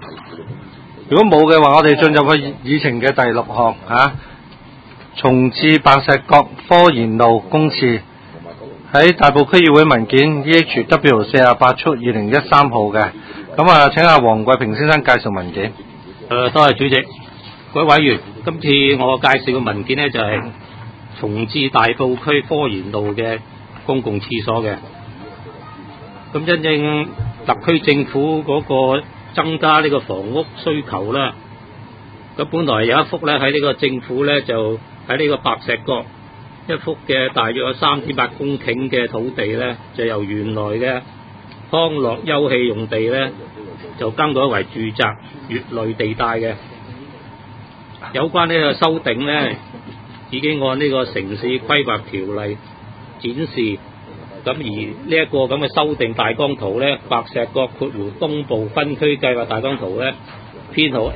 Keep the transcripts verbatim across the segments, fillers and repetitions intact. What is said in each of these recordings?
如果冇嘅話，我哋進入去議程嘅第六項嚇，重置白石角科研路公廁，喺大埔區議會文件 E H W 四十八速二零一三號嘅。咁啊，請阿黃貴平先生介紹文件。 誒、呃，多謝主席，各位委員，今次我介紹嘅文件呢，就係、是、重置大埔區科研路嘅公共廁所嘅。咁因應特區政府嗰個增加呢個房屋需求啦，咁本來有一幅咧喺呢個政府咧就喺呢個白石角一幅嘅大約有三點八公頃嘅土地咧，就由原來嘅康樂休憩用地咧就更改為住宅乙類地帶嘅。有關呢個修訂咧，已經按呢個城市規劃條例展示。咁而呢一個咁嘅修訂大綱圖咧，白石角括弧東部分區計劃大綱圖咧，編號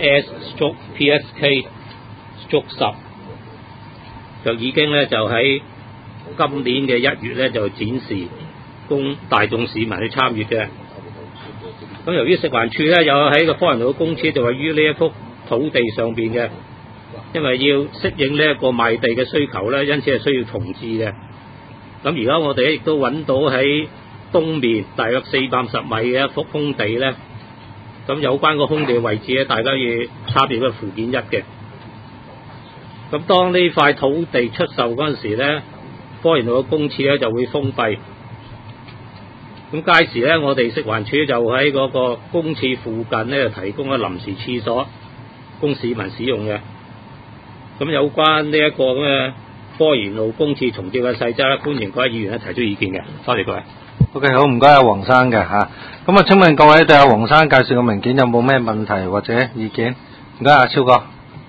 S/P S K/十，就已經咧就喺今年嘅一月咧就展示供大眾市民去參與嘅。咁由於食環署咧有喺個科研路公廁就位於呢一幅土地上邊嘅，因為要適應呢一個賣地嘅需求咧，因此係需要重置嘅。咁而家我哋亦都揾到喺東面大約四百五十米嘅一幅空地咧，咁有關個空地位置咧，大家要參閱個附件一嘅。咁當呢塊土地出售嗰陣時咧，科研路嘅公廁咧就會封閉。咁屆時咧，我哋食環署就喺嗰個公廁附近咧提供個臨時廁所供市民使用嘅。咁有關呢一個咁嘅科研路公廁重建嘅細則咧，歡迎各位議員咧提出意見嘅。多謝各位。 OK， 好，唔該阿黃生嘅嚇。咁啊，請問各位對阿黃生介紹嘅文件有冇咩問題或者意見？唔該阿超哥。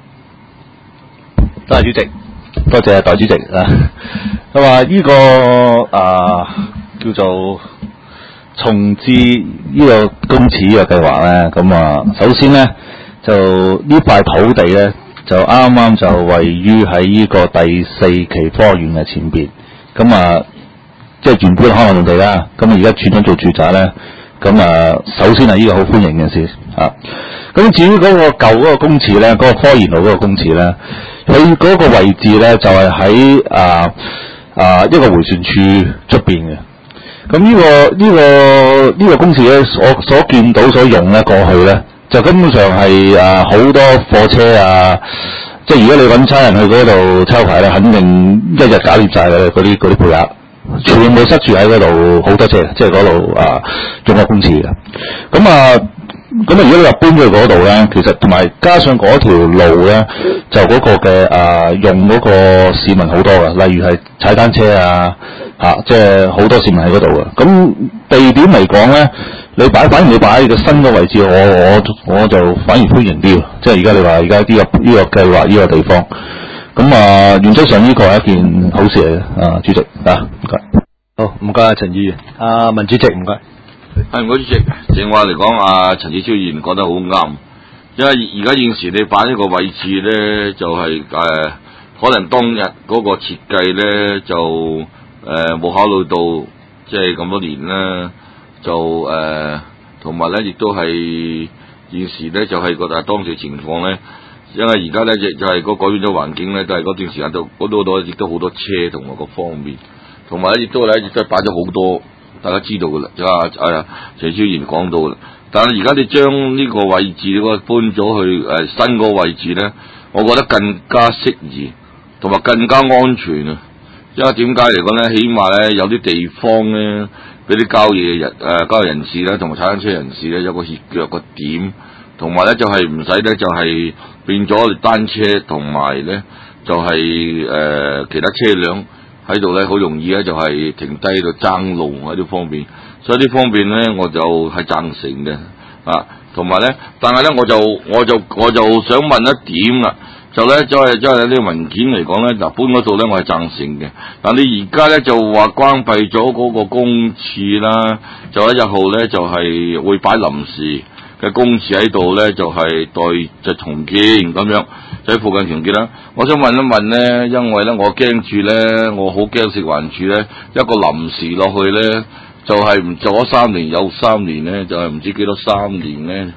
多謝主席，多謝代主席啊。佢話呢個啊叫做重置呢個公廁呢個計劃咧，咁啊首先咧就呢塊土地咧就啱啱就位於喺呢個第四期科學園嘅前邊，咁啊即係原本康樂用地啦，咁而家轉咗做住宅咧，咁啊首先係呢個好歡迎嘅事啊。咁至於嗰個舊嗰個公廁咧，嗰、嗰個科研路嗰個公廁咧，佢嗰個位置咧就係喺啊啊一個迴旋處出邊嘅。咁呢、呢個呢、呢個呢、呢個公廁咧，我所見到所用咧過去咧，就根本上係啊好多貨車啊，即係如果你揾差人去嗰度抄牌咧，肯定一日搞掂晒嘅嗰啲嗰啲配額，全部塞住喺嗰度好多車，即係嗰度啊用個公廁嘅。咁啊咁啊，如果你話搬咗去嗰度咧，其實同埋加上嗰條路咧，就嗰個嘅啊用嗰個市民好多嘅，例如係踩單車啊。嚇、啊，即係好多市民喺嗰度嘅。咁地點嚟講咧，你擺反而你擺喺個新嘅位置，我我我就反而歡迎啲。即係而家你話而家呢個呢、呢個計劃呢個地方，咁啊原則上呢個係一件好事嚟嘅。啊，主席啊，唔該。 好，唔該啊，陳議員。啊，文主席唔該。 係唔該主席，正話嚟講，啊陳志超議員講得好啱。因為而家現時你擺呢個位置咧，就係、是、誒、呃、可能當日嗰個設計咧就。誒冇、呃、考慮到，即係咁多年啦，就誒同埋咧，亦都係現時咧，就係、是、個但係當時情況咧，因為而家咧亦就係個改變咗環境咧，都係嗰段時間度嗰度度亦都好多車同埋各方面，同埋咧亦都咧亦都擺咗好多，大家知道噶啦，就係誒陳超賢講到啦。但係而家你將呢個位置嗰個搬咗去誒、呃、新個位置咧，我覺得更加適宜，同埋更加安全啊！因為點解嚟講咧？起碼咧有啲地方咧，俾啲郊野人誒郊野人士咧，同埋踩單車人士咧，有個歇腳個點，同埋咧就係唔使咧就係、是、變咗單車，同埋咧就係、是、誒、呃、其他車輛喺度咧，好容易咧就係、是、停低喺度爭路喺呢方面，所以呢方面咧我就係贊成嘅啊，同埋咧，但係咧我就我就我就想問一點啦。就咧，即係即係呢個文件嚟講咧，嗱搬嗰度咧，我係贊成嘅。但你而家咧就話關閉咗嗰個公廁啦，就喺日後咧就係、是、會擺臨時嘅公廁喺度咧，就係、是、待就重建咁樣，就喺附近重建啦。我想問一問咧，因為咧我驚住咧，我好驚食環署咧一個臨時落去咧，就係唔做咗三年有三年咧，就係、是、唔知幾多三年咧。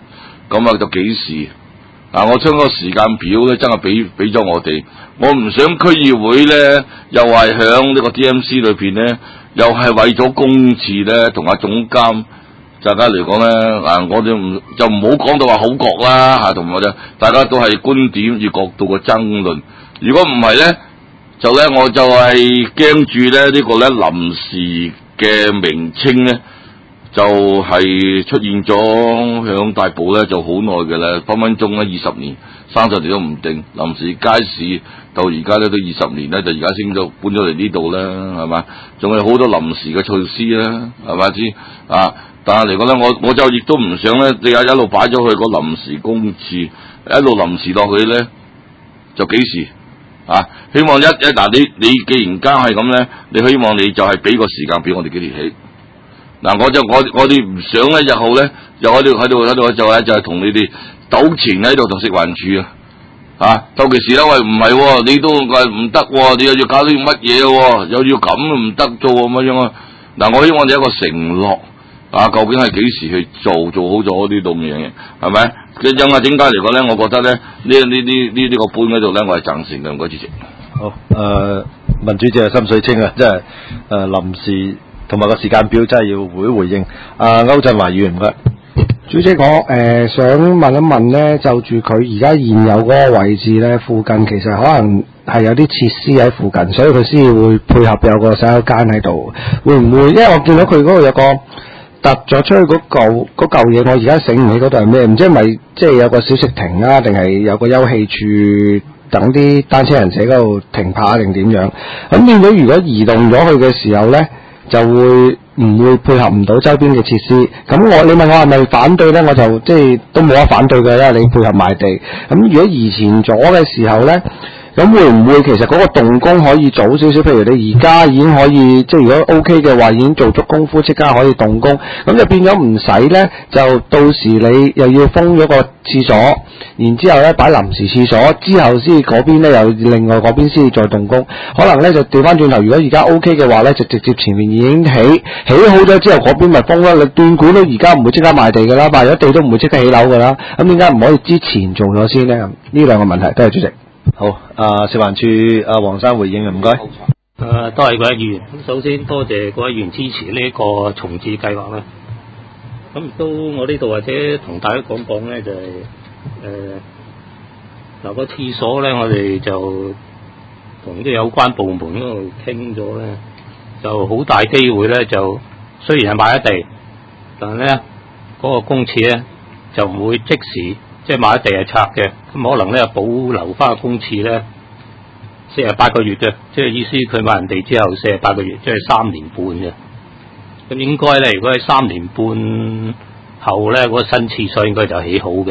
咁啊就幾時？啊！我將個時間表咧，真係俾俾咗我哋。我唔想區議會咧，又係響呢個 D M C 裏邊咧，又係為咗公廁咧，同阿總監大家嚟講咧，啊！我哋唔就唔好講到話口角啦嚇，同埋就大家都係觀點與角度嘅爭論。如果唔係咧，就咧我就係驚住咧呢個咧臨時嘅名稱咧。就係出現咗響大埔咧，就好耐嘅啦，分分鐘咧二十年、三十年都唔定。臨時街市到而家咧都二十年咧，就而家先到搬咗嚟呢度啦，係嘛？仲有好多臨時嘅措施啦，係咪先啊？但係嚟講咧，我我就亦都唔想咧，你一路擺咗去個臨時公廁，一路臨時落去咧，就幾時啊？希望一一嗱，你你既然間係咁咧，你希望你就係俾個時間俾我哋幾年起。嗱、啊，我就我我哋唔想咧，日後咧又喺度喺度喺度就係就係同你哋糾纏喺度同食環署啊，啊，到其時咧喂唔係喎，你都話唔得喎，你又要搞啲乜嘢喎，又要咁唔得做咁樣啊？嗱，我希望你一個承諾啊，究竟係幾時去做做好咗呢度嘅嘢，係咪？佢因為點解嚟講咧？我覺得咧呢呢呢呢呢個搬嗰度咧，我係贊成嘅，唔該主席。 好，誒、呃，民主姐係心水清啊，即係誒臨時。同埋個時間表真係要回回應。啊，歐振華議員唔該。 主席，我誒、呃、想問一問咧，就住佢而家現有嗰個位置咧，附近其實可能係有啲設施喺附近，所以佢先會配合有個洗手間喺度。會唔會？因為我見到佢嗰度有個突咗出去嗰嚿嗰嚿嘢，我而家醒唔起嗰度係咩？唔知係咪即係有個小食亭啊，定係有個休憩處等啲單車人士喺嗰度停泊定點樣？咁變咗，如果移動咗去嘅時候咧，就會唔會配合唔到周邊嘅設施？咁我你問我係咪反對咧？我就即係都冇得反對嘅啦。你配合賣地，咁如果移前咗嘅時候咧，咁會唔會其實嗰個動工可以早少少？譬如你而家已經可以，即係如果 OK 嘅話，已經做足功夫，即刻可以動工，咁就變咗唔使咧，就到時你又要封咗個廁所，然之後咧擺臨時廁所，之後先嗰邊咧又另外嗰邊先再動工，可能咧就調翻轉頭。如果而家 OK 嘅話咧，就直接前面已經起起好咗之後，嗰邊咪封啦。你斷估都而家唔會即刻賣地㗎啦，賣咗地都唔會即刻起樓㗎啦。咁點解唔可以之前做咗先咧？呢兩個問題，多謝主席。 好，啊，食環署阿黃生回應啊，唔該。 誒、呃，多謝各位議員。咁首先多謝各位議員支持呢個重置計劃啦。咁亦都我呢度或者同大家講講咧，就係誒嗱個廁所咧，我哋就同啲有關部門嗰度傾咗咧，就好大機會咧，就雖然係買咗地，但係咧嗰個公廁咧就唔會即時。即係買咗地係拆嘅，咁可能咧保留翻個公廁咧四十八個月嘅，即係意思佢買人地之後四十八個月，即係三年半嘅。咁應該咧，如果喺三年半後咧，嗰個新廁所應該就起好嘅。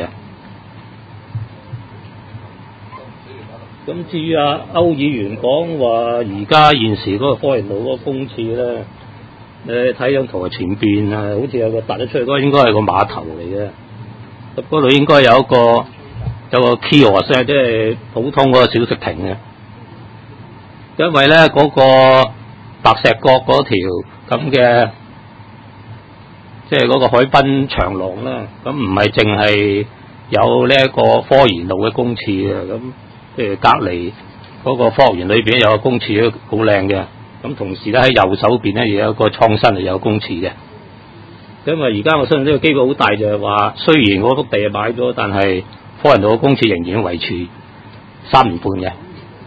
咁至於阿歐議員講話，而家現時嗰個科園路嗰個公廁咧，你睇張圖前邊啊，好似有個凸咗出去，嗰個應該係個碼頭嚟嘅。咁嗰度應該有一個有個 kiosk，即係普通嗰個小食亭嘅。因為咧嗰、那個白石角嗰條咁嘅，即係嗰個海濱長廊咧，咁唔係淨係有呢一個科園路嘅公廁嘅，咁譬如隔離嗰個科學園裏邊有個公廁都好靚嘅。咁同時咧喺右手邊咧亦有一個創新嚟有公廁嘅。因為而家我相信呢個機會好大，就係話雖然嗰幅地係買咗，但係科園路嘅公廁仍然維持三年半嘅。誒、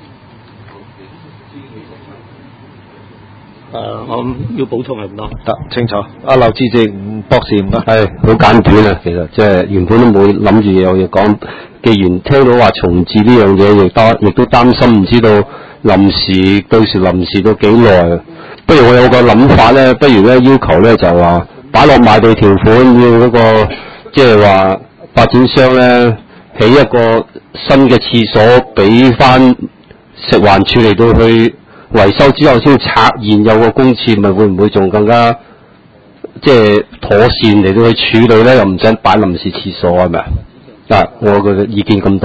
呃，我要補充係咁多。 得清楚。阿劉志正博士唔該。 係好簡短啊，其實即係原本都冇諗住有嘢講。既然聽到話重置呢樣嘢，亦擔亦都擔心唔知道臨時到時臨時到幾耐。不如我有個諗法咧，不如咧要求咧就話。擺落賣地條款，要嗰、那個即係話發展商咧起一個新嘅廁所，俾翻食環署嚟到去維修之後先拆現有個公廁，咪會唔會仲更加即係妥善嚟到去處理咧？又唔使擺臨時廁所係咪啊？嗱，我嘅意見咁多。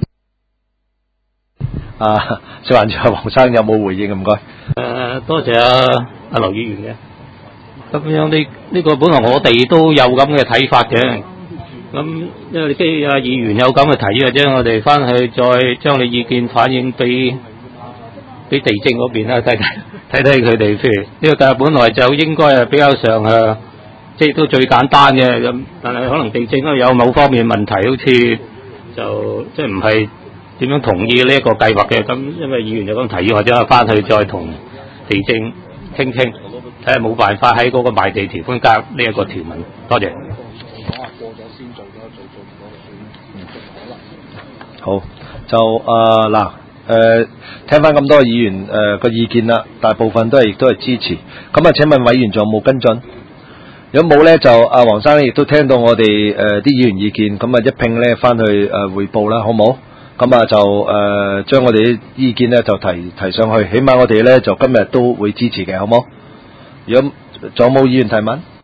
啊，食環署黃生有冇回應？唔該。誒、 呃，多謝阿阿劉議員嘅。咁樣呢呢個本來我哋都有咁嘅睇法嘅， 咁因為啲啊議員有咁嘅提議嘅啫，我哋翻去再將你意見反映俾俾地政嗰邊啦，睇睇睇睇佢哋。譬如呢個計劃本來就應該係比較上誒，即係都最簡單嘅咁，但係可能地政都有某方面問題，好似就即係唔係點樣同意呢一個計劃嘅。咁因為議員有咁提議，或者係翻去再同地政傾傾，睇下冇辦法喺嗰個賣地條款加呢一個條文。多謝。 好，就誒嗱誒，聽翻咁多議員誒個、呃、意見啦，大部分都係亦都係支持。咁啊，請問委員仲有冇跟進？如果冇咧，就阿黃生亦都聽到我哋誒啲議員意見，咁啊一併咧翻去誒彙報啦，好唔好？咁啊就誒將、呃、我哋啲意見咧就提提上去，起碼我哋咧就今日都會支持嘅，好唔好？如果仲有冇議員提問？